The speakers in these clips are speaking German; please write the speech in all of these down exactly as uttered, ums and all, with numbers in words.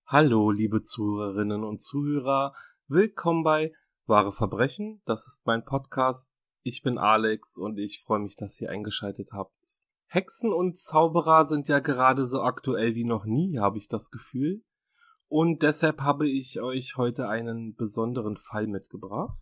Hallo, liebe Zuhörerinnen und Zuhörer, willkommen bei Wahre Verbrechen, das ist mein Podcast. Ich bin Alex und ich freue mich, dass ihr eingeschaltet habt. Hexen und Zauberer sind ja gerade so aktuell wie noch nie, habe ich das Gefühl. Und deshalb habe ich euch heute einen besonderen Fall mitgebracht.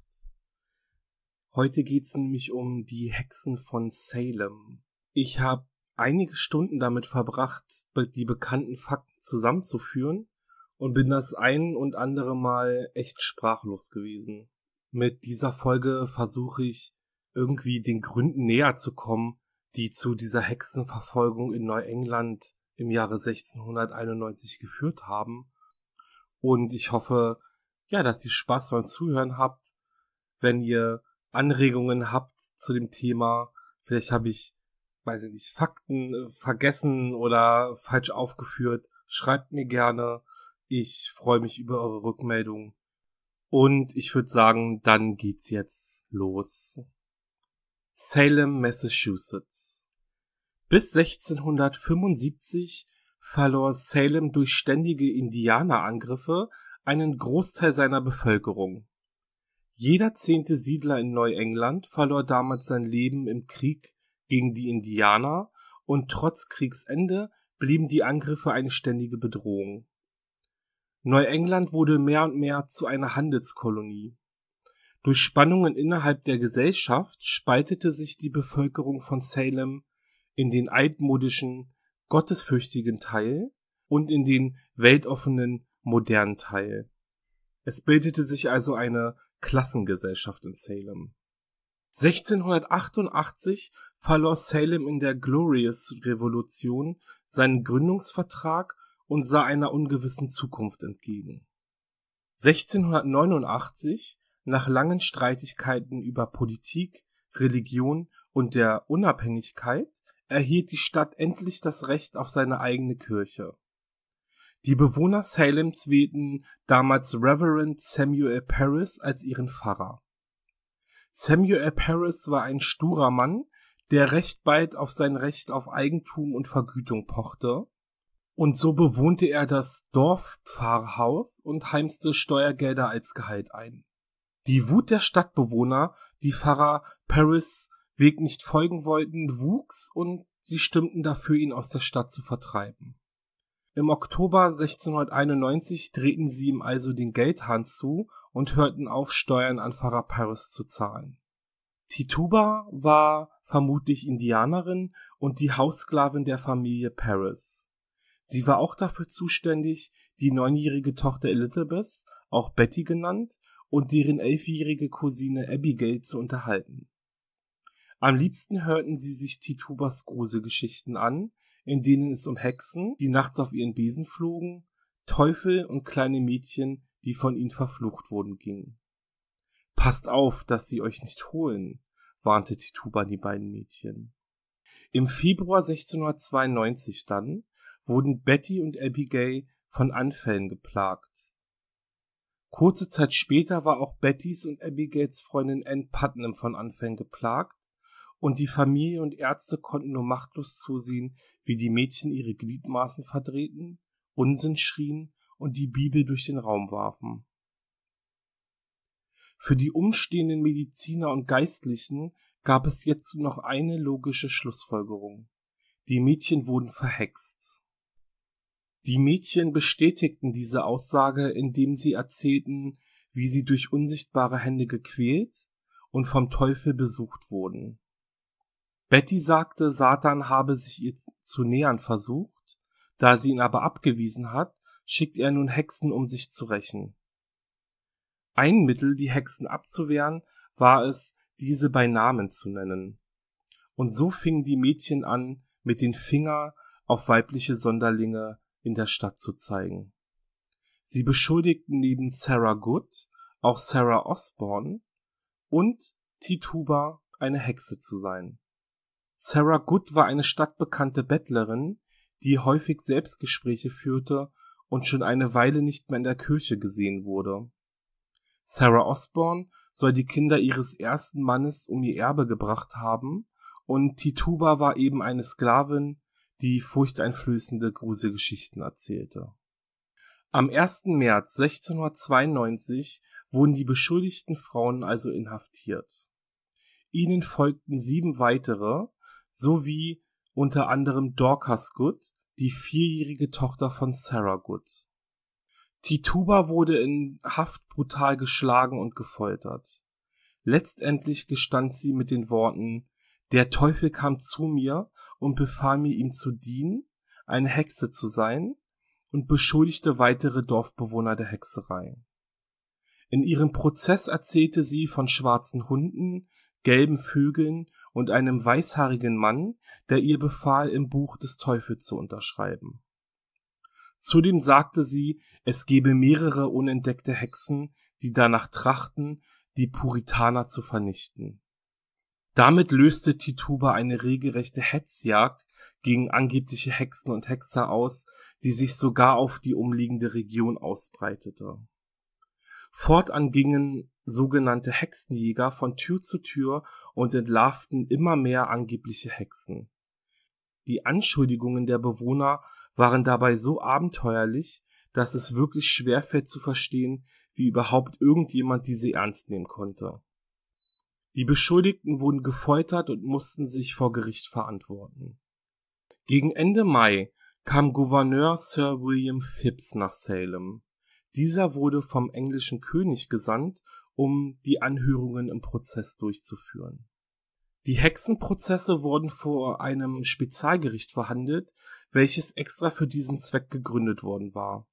Heute geht's nämlich um die Hexen von Salem. Ich habe einige Stunden damit verbracht, die bekannten Fakten zusammenzuführen und bin das ein und andere Mal echt sprachlos gewesen. Mit dieser Folge versuche ich irgendwie den Gründen näher zu kommen, die zu dieser Hexenverfolgung in Neuengland im Jahre sechzehnhunderteinundneunzig geführt haben. Und ich hoffe, ja, dass ihr Spaß beim Zuhören habt. Wenn ihr Anregungen habt zu dem Thema, vielleicht habe ich, weiß ich nicht, Fakten vergessen oder falsch aufgeführt, schreibt mir gerne. Ich freue mich über eure Rückmeldung. Und ich würde sagen, dann geht's jetzt los. Salem, Massachusetts. Bis sechzehnhundertfünfundsiebzig verlor Salem durch ständige Indianerangriffe einen Großteil seiner Bevölkerung. Jeder zehnte Siedler in Neuengland verlor damals sein Leben im Krieg gegen die Indianer und trotz Kriegsende blieben die Angriffe eine ständige Bedrohung. Neuengland wurde mehr und mehr zu einer Handelskolonie. Durch Spannungen innerhalb der Gesellschaft spaltete sich die Bevölkerung von Salem in den altmodischen, gottesfürchtigen Teil und in den weltoffenen, modernen Teil. Es bildete sich also eine Klassengesellschaft in Salem. sechzehnhundertachtundachtzig verlor Salem in der Glorious-Revolution seinen Gründungsvertrag und sah einer ungewissen Zukunft entgegen. sechzehnhundertneunundachtzig, nach langen Streitigkeiten über Politik, Religion und der Unabhängigkeit, erhielt die Stadt endlich das Recht auf seine eigene Kirche. Die Bewohner Salems wählten damals Reverend Samuel Parris als ihren Pfarrer. Samuel Parris war ein sturer Mann, der recht bald auf sein Recht auf Eigentum und Vergütung pochte. Und so bewohnte er das Dorfpfarrhaus und heimste Steuergelder als Gehalt ein. Die Wut der Stadtbewohner, die Pfarrer Parris' Weg nicht folgen wollten, wuchs und sie stimmten dafür, ihn aus der Stadt zu vertreiben. Im Oktober sechzehnhunderteinundneunzig drehten sie ihm also den Geldhahn zu und hörten auf, Steuern an Pfarrer Parris zu zahlen. Tituba war vermutlich Indianerin und die Haussklavin der Familie Parris. Sie war auch dafür zuständig, die neunjährige Tochter Elizabeth, auch Betty genannt, und deren elfjährige Cousine Abigail zu unterhalten. Am liebsten hörten sie sich Titubas Gruselgeschichten an, in denen es um Hexen, die nachts auf ihren Besen flogen, Teufel und kleine Mädchen, die von ihnen verflucht wurden, ging. »Passt auf, dass sie euch nicht holen«, warnte Tituba die beiden Mädchen. Im Februar sechzehnhundertzweiundneunzig dann wurden Betty und Abigail von Anfällen geplagt. Kurze Zeit später war auch Bettys und Abigails Freundin Ann Putnam von Anfällen geplagt und die Familie und Ärzte konnten nur machtlos zusehen, wie die Mädchen ihre Gliedmaßen verdrehten, Unsinn schrien und die Bibel durch den Raum warfen. Für die umstehenden Mediziner und Geistlichen gab es jetzt noch eine logische Schlussfolgerung. Die Mädchen wurden verhext. Die Mädchen bestätigten diese Aussage, indem sie erzählten, wie sie durch unsichtbare Hände gequält und vom Teufel besucht wurden. Betty sagte, Satan habe sich ihr zu nähern versucht, da sie ihn aber abgewiesen hat, schickt er nun Hexen, um sich zu rächen. Ein Mittel, die Hexen abzuwehren, war es, diese bei Namen zu nennen. Und so fingen die Mädchen an, mit den Fingern auf weibliche Sonderlinge in der Stadt zu zeigen. Sie beschuldigten neben Sarah Good auch Sarah Osborne und Tituba, eine Hexe zu sein. Sarah Good war eine stadtbekannte Bettlerin, die häufig Selbstgespräche führte und schon eine Weile nicht mehr in der Kirche gesehen wurde. Sarah Osborne soll die Kinder ihres ersten Mannes um ihr Erbe gebracht haben und Tituba war eben eine Sklavin, die furchteinflößende Gruselgeschichten erzählte. Am ersten März sechzehnhundertzweiundneunzig wurden die beschuldigten Frauen also inhaftiert. Ihnen folgten sieben weitere, sowie unter anderem Dorcas Good, die vierjährige Tochter von Sarah Good. Tituba wurde in Haft brutal geschlagen und gefoltert. Letztendlich gestand sie mit den Worten: Der Teufel kam zu mir und befahl mir, ihm zu dienen, eine Hexe zu sein, und beschuldigte weitere Dorfbewohner der Hexerei. In ihrem Prozess erzählte sie von schwarzen Hunden, gelben Vögeln und einem weißhaarigen Mann, der ihr befahl, im Buch des Teufels zu unterschreiben. Zudem sagte sie, es gebe mehrere unentdeckte Hexen, die danach trachten, die Puritaner zu vernichten. Damit löste Tituba eine regelrechte Hetzjagd gegen angebliche Hexen und Hexer aus, die sich sogar auf die umliegende Region ausbreitete. Fortan gingen sogenannte Hexenjäger von Tür zu Tür und entlarvten immer mehr angebliche Hexen. Die Anschuldigungen der Bewohner waren dabei so abenteuerlich, dass es wirklich schwerfällt zu verstehen, wie überhaupt irgendjemand diese ernst nehmen konnte. Die Beschuldigten wurden gefoltert und mussten sich vor Gericht verantworten. Gegen Ende Mai kam Gouverneur Sir William Phips nach Salem. Dieser wurde vom englischen König gesandt, um die Anhörungen im Prozess durchzuführen. Die Hexenprozesse wurden vor einem Spezialgericht verhandelt, welches extra für diesen Zweck gegründet worden war.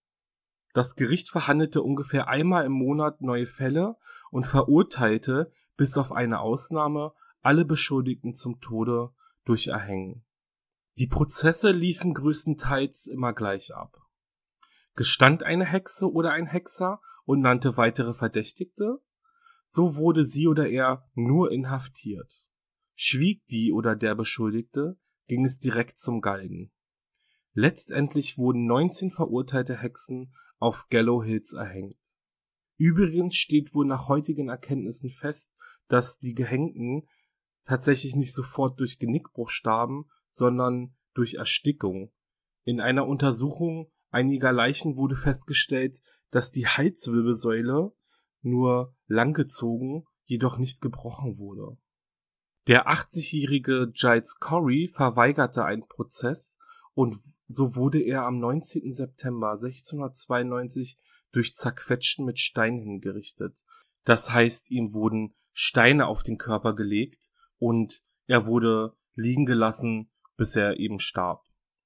Das Gericht verhandelte ungefähr einmal im Monat neue Fälle und verurteilte, bis auf eine Ausnahme, alle Beschuldigten zum Tode durch Erhängen. Die Prozesse liefen größtenteils immer gleich ab. Gestand eine Hexe oder ein Hexer und nannte weitere Verdächtigte, so wurde sie oder er nur inhaftiert. Schwieg die oder der Beschuldigte, ging es direkt zum Galgen. Letztendlich wurden neunzehn verurteilte Hexen auf Gallows Hills erhängt. Übrigens steht wohl nach heutigen Erkenntnissen fest, dass die Gehängten tatsächlich nicht sofort durch Genickbruch starben, sondern durch Erstickung. In einer Untersuchung einiger Leichen wurde festgestellt, dass die Halswirbelsäule nur langgezogen, jedoch nicht gebrochen wurde. Der achtzigjährige Giles Corey verweigerte einen Prozess und so wurde er am neunzehnten September sechzehnhundertzweiundneunzig durch Zerquetschen mit Steinen hingerichtet. Das heißt, ihm wurden Steine auf den Körper gelegt und er wurde liegen gelassen, bis er eben starb.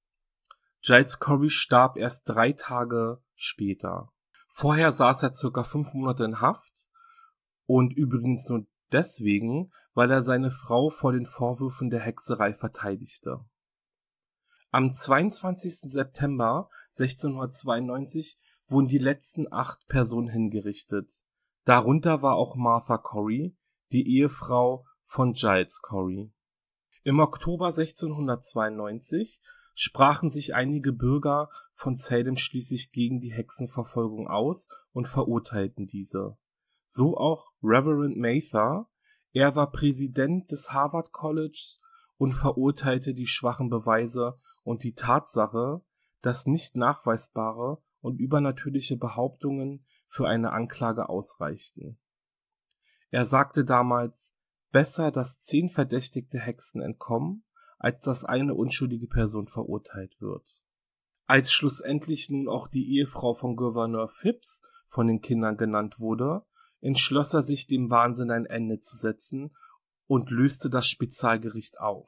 Giles Corey starb erst drei Tage später. Vorher saß er circa fünf Monate in Haft und übrigens nur deswegen, weil er seine Frau vor den Vorwürfen der Hexerei verteidigte. Am zweiundzwanzigsten September sechzehnhundertzweiundneunzig wurden die letzten acht Personen hingerichtet. Darunter war auch Martha Corey, die Ehefrau von Giles Corey. Im Oktober sechzehnhundertzweiundneunzig sprachen sich einige Bürger von Salem schließlich gegen die Hexenverfolgung aus und verurteilten diese. So auch Reverend Mather. Er war Präsident des Harvard Colleges und verurteilte die schwachen Beweise und die Tatsache, dass nicht nachweisbare und übernatürliche Behauptungen für eine Anklage ausreichten. Er sagte damals: Besser, dass zehn verdächtigte Hexen entkommen, als dass eine unschuldige Person verurteilt wird. Als schlussendlich nun auch die Ehefrau von Gouverneur Phips von den Kindern genannt wurde, entschloss er sich, dem Wahnsinn ein Ende zu setzen und löste das Spezialgericht auf.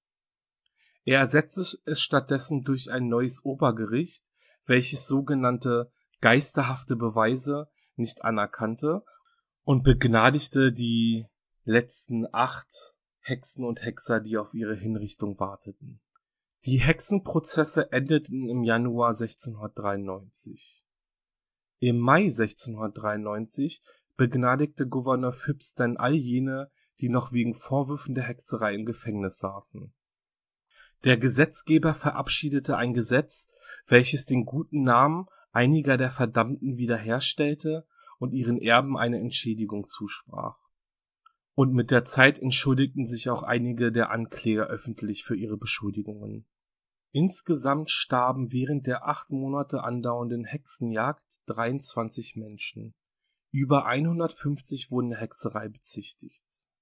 Er ersetzte es stattdessen durch ein neues Obergericht, welches sogenannte geisterhafte Beweise nicht anerkannte und begnadigte die letzten acht Hexen und Hexer, die auf ihre Hinrichtung warteten. Die Hexenprozesse endeten im Januar sechzehnhundertdreiundneunzig. Im Mai sechzehnhundertdreiundneunzig begnadigte Gouverneur Phips dann all jene, die noch wegen Vorwürfen der Hexerei im Gefängnis saßen. Der Gesetzgeber verabschiedete ein Gesetz, welches den guten Namen einiger der Verdammten wiederherstellte und ihren Erben eine Entschädigung zusprach. Und mit der Zeit entschuldigten sich auch einige der Ankläger öffentlich für ihre Beschuldigungen. Insgesamt starben während der acht Monate andauernden Hexenjagd dreiundzwanzig Menschen. Über hundertfünfzig wurden der Hexerei bezichtigt.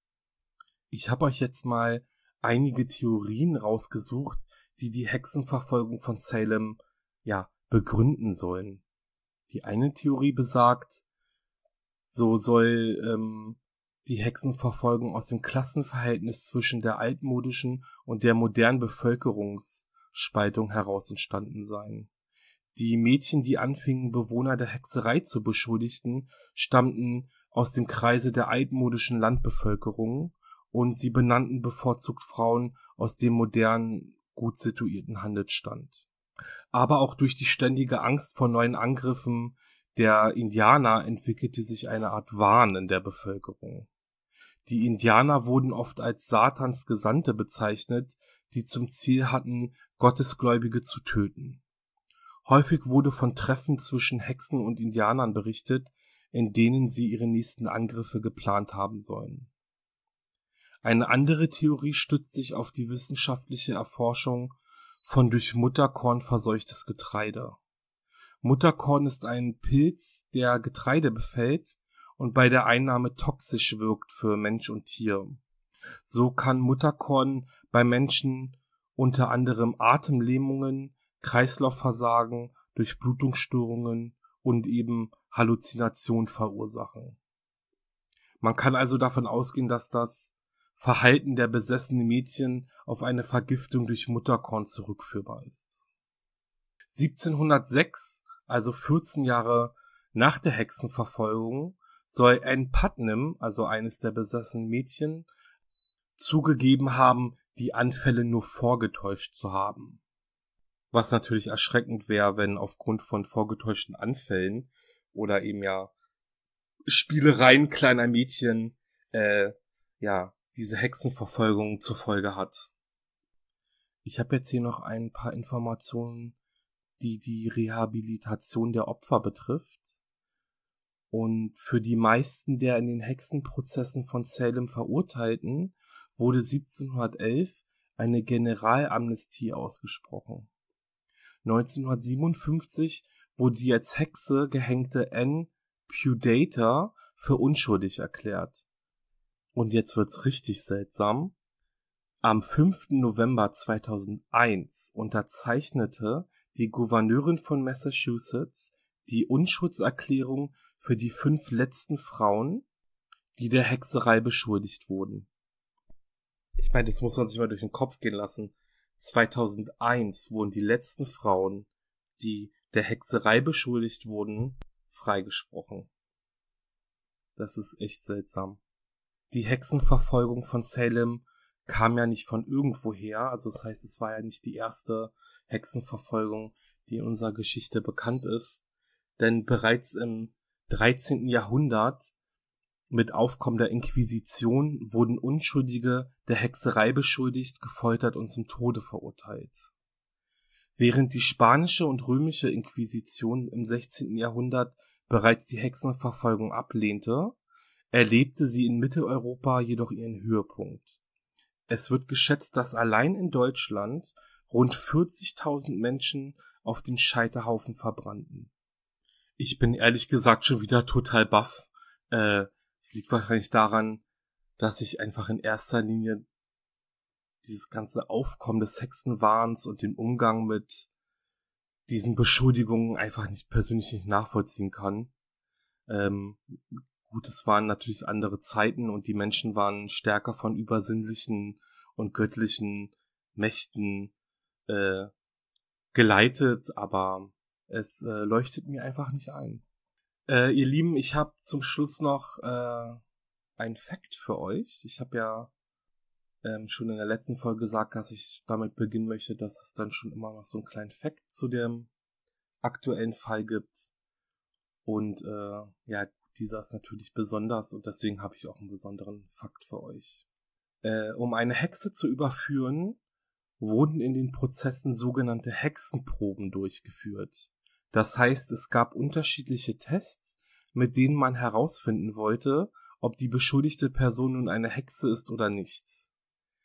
Ich habe euch jetzt mal einige Theorien rausgesucht, die die Hexenverfolgung von Salem, ja, begründen sollen. Die eine Theorie besagt, so soll ähm, die Hexenverfolgung aus dem Klassenverhältnis zwischen der altmodischen und der modernen Bevölkerungsspaltung heraus entstanden sein. Die Mädchen, die anfingen, Bewohner der Hexerei zu beschuldigen, stammten aus dem Kreise der altmodischen Landbevölkerung und sie benannten bevorzugt Frauen aus dem modernen, gut situierten Handelsstand. Aber auch durch die ständige Angst vor neuen Angriffen der Indianer entwickelte sich eine Art Wahn in der Bevölkerung. Die Indianer wurden oft als Satans Gesandte bezeichnet, die zum Ziel hatten, Gottesgläubige zu töten. Häufig wurde von Treffen zwischen Hexen und Indianern berichtet, in denen sie ihre nächsten Angriffe geplant haben sollen. Eine andere Theorie stützt sich auf die wissenschaftliche Erforschung von durch Mutterkorn verseuchtes Getreide. Mutterkorn ist ein Pilz, der Getreide befällt und bei der Einnahme toxisch wirkt für Mensch und Tier. So kann Mutterkorn bei Menschen unter anderem Atemlähmungen, Kreislaufversagen, Durchblutungsstörungen und eben Halluzinationen verursachen. Man kann also davon ausgehen, dass das Verhalten der besessenen Mädchen auf eine Vergiftung durch Mutterkorn zurückführbar ist. siebzehnhundertsechs, also vierzehn Jahre nach der Hexenverfolgung, soll Ann Putnam, also eines der besessenen Mädchen, zugegeben haben, die Anfälle nur vorgetäuscht zu haben. Was natürlich erschreckend wäre, wenn aufgrund von vorgetäuschten Anfällen oder eben ja Spielereien kleiner Mädchen äh, ja diese Hexenverfolgung zur Folge hat. Ich habe jetzt hier noch ein paar Informationen, die die Rehabilitation der Opfer betrifft. Und für die meisten der in den Hexenprozessen von Salem Verurteilten wurde siebzehnhundertelf eine Generalamnestie ausgesprochen. neunzehnhundertsiebenundfünfzig wurde die als Hexe gehängte Ann Pudata für unschuldig erklärt. Und jetzt wird's richtig seltsam. Am fünften November zweitausendeins unterzeichnete die Gouverneurin von Massachusetts die Unschuldserklärung für die fünf letzten Frauen, die der Hexerei beschuldigt wurden. Ich meine, das muss man sich mal durch den Kopf gehen lassen. zweitausendeins wurden die letzten Frauen, die der Hexerei beschuldigt wurden, freigesprochen. Das ist echt seltsam. Die Hexenverfolgung von Salem kam ja nicht von irgendwoher, also das heißt, es war ja nicht die erste Hexenverfolgung, die in unserer Geschichte bekannt ist, denn bereits im dreizehnten Jahrhundert mit Aufkommen der Inquisition wurden Unschuldige der Hexerei beschuldigt, gefoltert und zum Tode verurteilt. Während die spanische und römische Inquisition im sechzehnten Jahrhundert bereits die Hexenverfolgung ablehnte, erlebte sie in Mitteleuropa jedoch ihren Höhepunkt. Es wird geschätzt, dass allein in Deutschland rund vierzigtausend Menschen auf dem Scheiterhaufen verbrannten. Ich bin ehrlich gesagt schon wieder total baff. Äh, es liegt wahrscheinlich daran, dass ich einfach in erster Linie dieses ganze Aufkommen des Hexenwahns und den Umgang mit diesen Beschuldigungen einfach nicht persönlich nicht nachvollziehen kann. Ähm, gut, es waren natürlich andere Zeiten und die Menschen waren stärker von übersinnlichen und göttlichen Mächten äh, geleitet, aber es äh, leuchtet mir einfach nicht ein. Äh, ihr Lieben, ich habe zum Schluss noch äh, ein Fact für euch. Ich habe ja ähm, schon in der letzten Folge gesagt, dass ich damit beginnen möchte, dass es dann schon immer noch so einen kleinen Fact zu dem aktuellen Fall gibt. Und äh, ja, dieser ist natürlich besonders und deswegen habe ich auch einen besonderen Fakt für euch. Äh, um eine Hexe zu überführen, wurden in den Prozessen sogenannte Hexenproben durchgeführt. Das heißt, es gab unterschiedliche Tests, mit denen man herausfinden wollte, ob die beschuldigte Person nun eine Hexe ist oder nicht.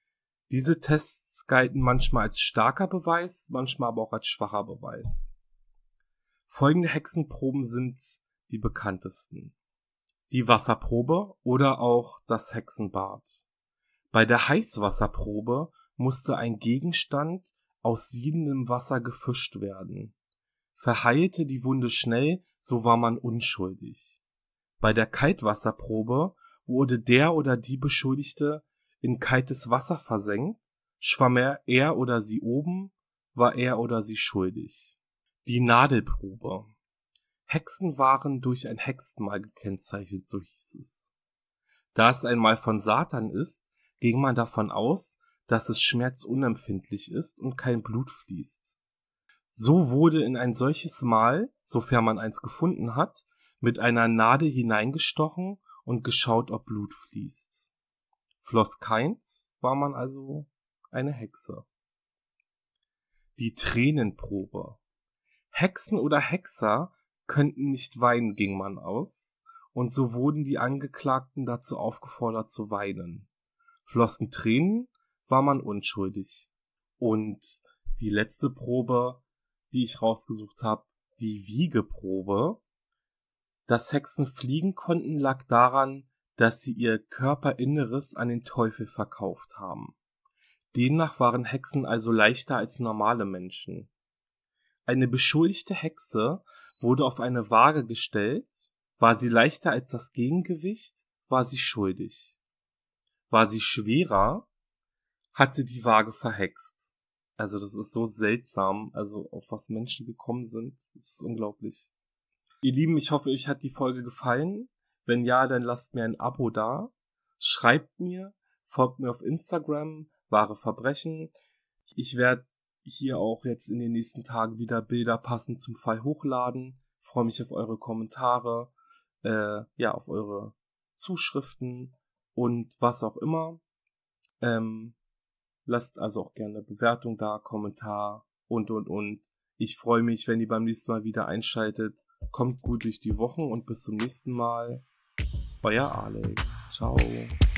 Diese Tests galten manchmal als starker Beweis, manchmal aber auch als schwacher Beweis. Folgende Hexenproben sind die bekanntesten. Die Wasserprobe oder auch das Hexenbad. Bei der Heißwasserprobe musste ein Gegenstand aus siedendem Wasser gefischt werden. Verheilte die Wunde schnell, so war man unschuldig. Bei der Kaltwasserprobe wurde der oder die Beschuldigte in kaltes Wasser versenkt, schwamm er, er oder sie oben, war er oder sie schuldig. Die Nadelprobe. Hexen waren durch ein Hexenmal gekennzeichnet, so hieß es. Da es ein Mal von Satan ist, ging man davon aus, dass es schmerzunempfindlich ist und kein Blut fließt. So wurde in ein solches Mal, sofern man eins gefunden hat, mit einer Nadel hineingestochen und geschaut, ob Blut fließt. Floss keins, war man also eine Hexe. Die Tränenprobe. Hexen oder Hexer könnten nicht weinen, ging man aus, und so wurden die Angeklagten dazu aufgefordert zu weinen. Flossen Tränen, war man unschuldig. Und die letzte Probe, die ich rausgesucht habe, die Wiegeprobe. Dass Hexen fliegen konnten, lag daran, dass sie ihr Körperinneres an den Teufel verkauft haben. Demnach waren Hexen also leichter als normale Menschen. Eine beschuldigte Hexe wurde auf eine Waage gestellt. War sie leichter als das Gegengewicht, war sie schuldig. War sie schwerer, hat sie die Waage verhext. Also das ist so seltsam, also auf was Menschen gekommen sind, das ist unglaublich. Ihr Lieben, ich hoffe, euch hat die Folge gefallen. Wenn ja, dann lasst mir ein Abo da. Schreibt mir, folgt mir auf Instagram, Wahre Verbrechen. Ich werde hier auch jetzt in den nächsten Tagen wieder Bilder passend zum Fall hochladen. Ich freue mich auf eure Kommentare, äh, ja, auf eure Zuschriften und was auch immer. Ähm, lasst also auch gerne eine Bewertung da, Kommentar und, und, und. Ich freue mich, wenn ihr beim nächsten Mal wieder einschaltet. Kommt gut durch die Wochen und bis zum nächsten Mal. Euer Alex. Ciao.